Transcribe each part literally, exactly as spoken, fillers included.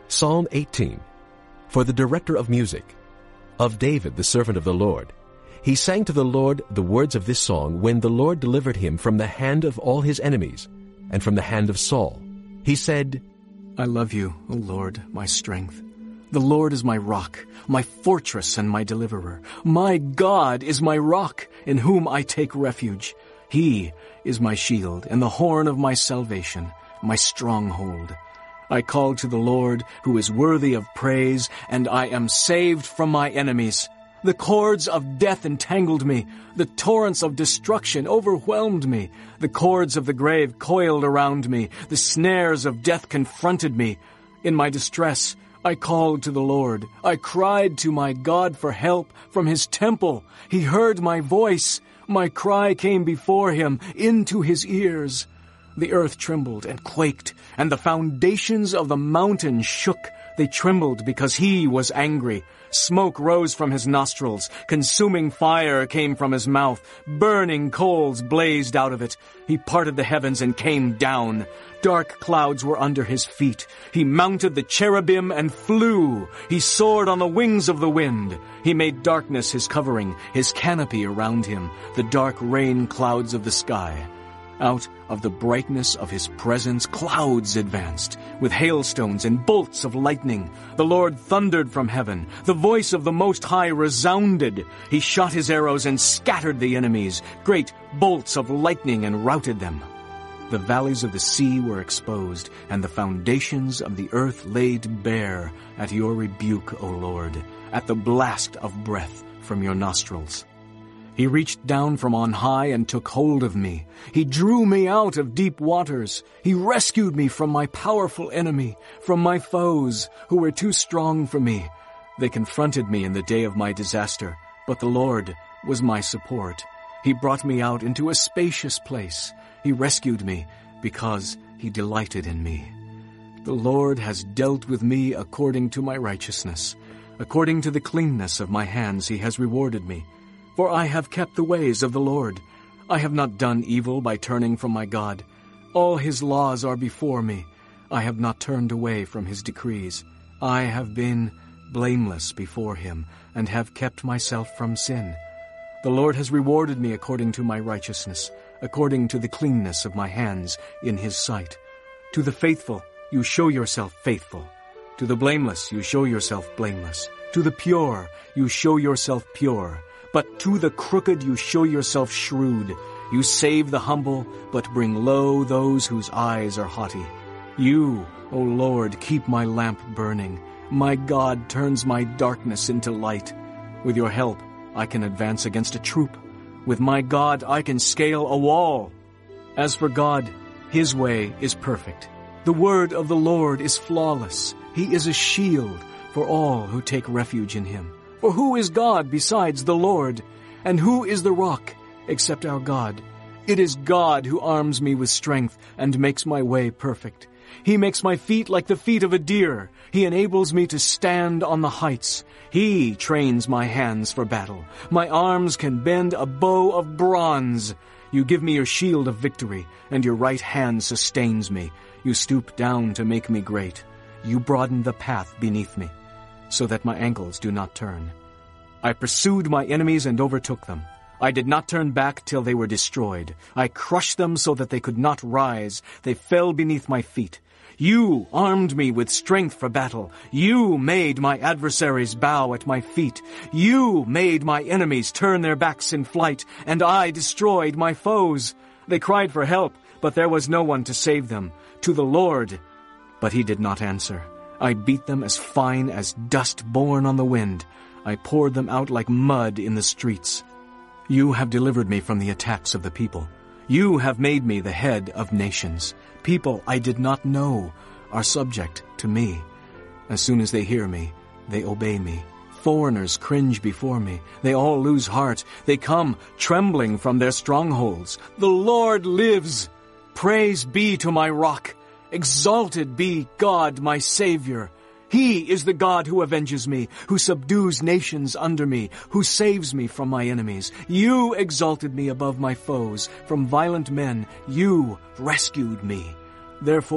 Psalm eighteen. For the director of music, of David the servant of the Lord. He sang to the Lord the words of this song when the Lord delivered him from the hand of all his enemies, and from the hand of Saul. He said, I love you, O Lord, my strength. The Lord is my rock, my fortress and my deliverer. My God is my rock, in whom I take refuge. He is my shield and the horn of my salvation, my stronghold. I called to the Lord, who is worthy of praise, and I am saved from my enemies. The cords of death entangled me. The torrents of destruction overwhelmed me. The cords of the grave coiled around me. The snares of death confronted me. In my distress, I called to the Lord. I cried to my God for help from his temple. He heard my voice. My cry came before him into his ears. The earth trembled and quaked, and the foundations of the mountain shook. They trembled because he was angry. Smoke rose from his nostrils. Consuming fire came from his mouth. Burning coals blazed out of it. He parted the heavens and came down. Dark clouds were under his feet. He mounted the cherubim and flew. He soared on the wings of the wind. He made darkness his covering, his canopy around him, the dark rain clouds of the sky. Out of the brightness of his presence clouds advanced, with hailstones and bolts of lightning. The Lord thundered from heaven. The voice of the Most High resounded. He shot his arrows and scattered the enemies. Great bolts of lightning and routed them. The valleys of the sea were exposed, and the foundations of the earth laid bare at your rebuke, O Lord, at the blast of breath from your nostrils. He reached down from on high and took hold of me. He drew me out of deep waters. He rescued me from my powerful enemy, from my foes, who were too strong for me. They confronted me in the day of my disaster, but the Lord was my support. He brought me out into a spacious place. He rescued me because he delighted in me. The Lord has dealt with me according to my righteousness. According to the cleanness of my hands he has rewarded me. For I have kept the ways of the Lord. I have not done evil by turning from my God. All his laws are before me. I have not turned away from his decrees. I have been blameless before him, and have kept myself from sin. The Lord has rewarded me according to my righteousness, according to the cleanness of my hands in his sight. To the faithful you show yourself faithful. To the blameless you show yourself blameless. To the pure you show yourself pure. But to the crooked you show yourself shrewd. You save the humble, but bring low those whose eyes are haughty. You, O Lord, keep my lamp burning. My God turns my darkness into light. With your help, I can advance against a troop. With my God, I can scale a wall. As for God, his way is perfect. The word of the Lord is flawless. He is a shield for all who take refuge in him. For who is God besides the Lord? And who is the rock except our God? It is God who arms me with strength and makes my way perfect. He makes my feet like the feet of a deer. He enables me to stand on the heights. He trains my hands for battle. My arms can bend a bow of bronze. You give me your shield of victory, and your right hand sustains me. You stoop down to make me great. You broaden the path beneath me, so that my ankles do not turn. I pursued my enemies and overtook them. I did not turn back till they were destroyed. I crushed them so that they could not rise. They fell beneath my feet. You armed me with strength for battle. You made my adversaries bow at my feet. You made my enemies turn their backs in flight, and I destroyed my foes. They cried for help, but there was no one to save them. To the Lord, but he did not answer. I beat them as fine as dust borne on the wind. I poured them out like mud in the streets. You have delivered me from the attacks of the people. You have made me the head of nations. People I did not know are subject to me. As soon as they hear me, they obey me. Foreigners cringe before me. They all lose heart. They come trembling from their strongholds. The Lord lives. Praise be to my rock. Exalted be God, my Savior. He is the God who avenges me, who subdues nations under me, who saves me from my enemies. You exalted me above my foes. From violent men you rescued me. Therefore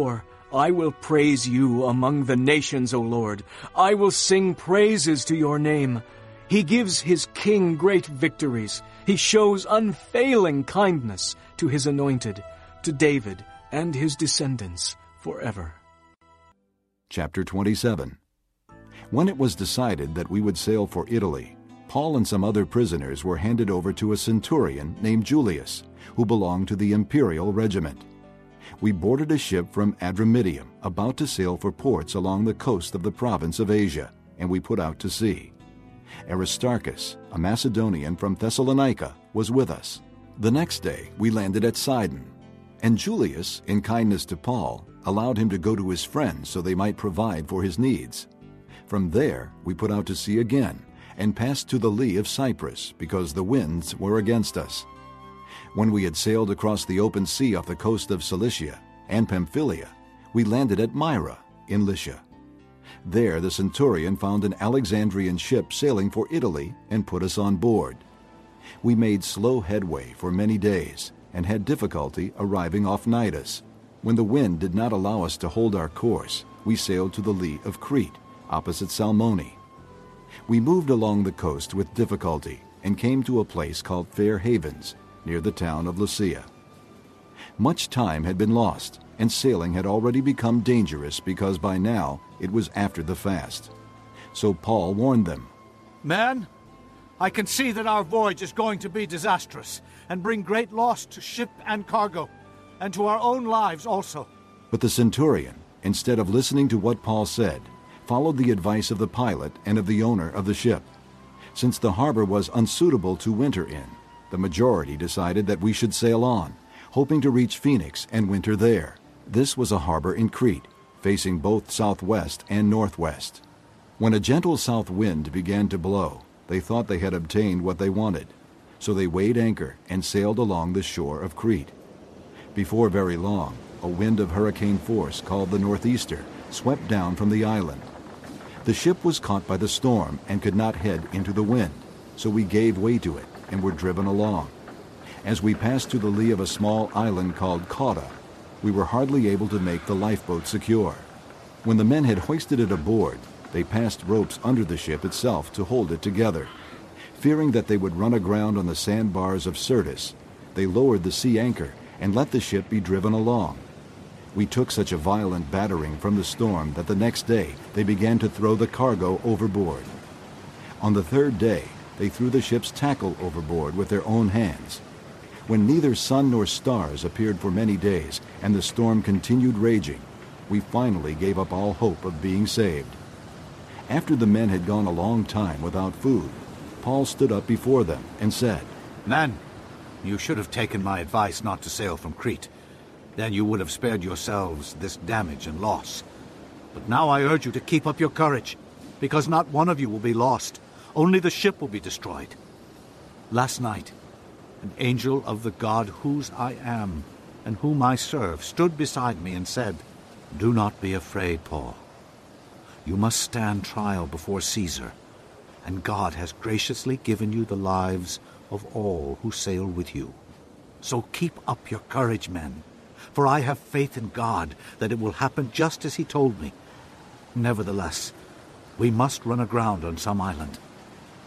I will praise you among the nations, O Lord. I will sing praises to your name. He gives his king great victories. He shows unfailing kindness to his anointed, to David and his descendants forever. Chapter twenty-seven. When it was decided that we would sail for Italy, Paul and some other prisoners were handed over to a centurion named Julius, who belonged to the imperial regiment. We boarded a ship from Adramyttium, about to sail for ports along the coast of the province of Asia, and we put out to sea. Aristarchus, a Macedonian from Thessalonica, was with us. The next day we landed at Sidon, and Julius, in kindness to Paul, allowed him to go to his friends so they might provide for his needs. From there we put out to sea again, and passed to the lee of Cyprus, because the winds were against us. When we had sailed across the open sea off the coast of Cilicia and Pamphylia, we landed at Myra in Lycia. There the centurion found an Alexandrian ship sailing for Italy and put us on board. We made slow headway for many days and had difficulty arriving off Cnidus. When the wind did not allow us to hold our course, we sailed to the lee of Crete, opposite Salmone. We moved along the coast with difficulty and came to a place called Fair Havens, near the town of Lasea. Much time had been lost, and sailing had already become dangerous because by now it was after the fast. So Paul warned them, Men, I can see that our voyage is going to be disastrous and bring great loss to ship and cargo, and to our own lives also. But the centurion, instead of listening to what Paul said, followed the advice of the pilot and of the owner of the ship. Since the harbor was unsuitable to winter in, the majority decided that we should sail on, hoping to reach Phoenix and winter there. This was a harbor in Crete, facing both southwest and northwest. When a gentle south wind began to blow, they thought they had obtained what they wanted, so they weighed anchor and sailed along the shore of Crete. Before very long, a wind of hurricane force called the Northeaster swept down from the island. The ship was caught by the storm and could not head into the wind, so we gave way to it and were driven along. As we passed to the lee of a small island called Cauda, we were hardly able to make the lifeboat secure. When the men had hoisted it aboard, they passed ropes under the ship itself to hold it together. Fearing that they would run aground on the sandbars of Syrtis, they lowered the sea anchor and let the ship be driven along. We took such a violent battering from the storm that the next day they began to throw the cargo overboard. On the third day, they threw the ship's tackle overboard with their own hands. When neither sun nor stars appeared for many days and the storm continued raging, we finally gave up all hope of being saved. After the men had gone a long time without food, Paul stood up before them and said, Men, you should have taken my advice not to sail from Crete. Then you would have spared yourselves this damage and loss. But now I urge you to keep up your courage, because not one of you will be lost. Only the ship will be destroyed. Last night, an angel of the God whose I am and whom I serve stood beside me and said, Do not be afraid, Paul. You must stand trial before Caesar, and God has graciously given you the lives of all who sail with you. So keep up your courage, men, for I have faith in God that it will happen just as he told me. Nevertheless, we must run aground on some island.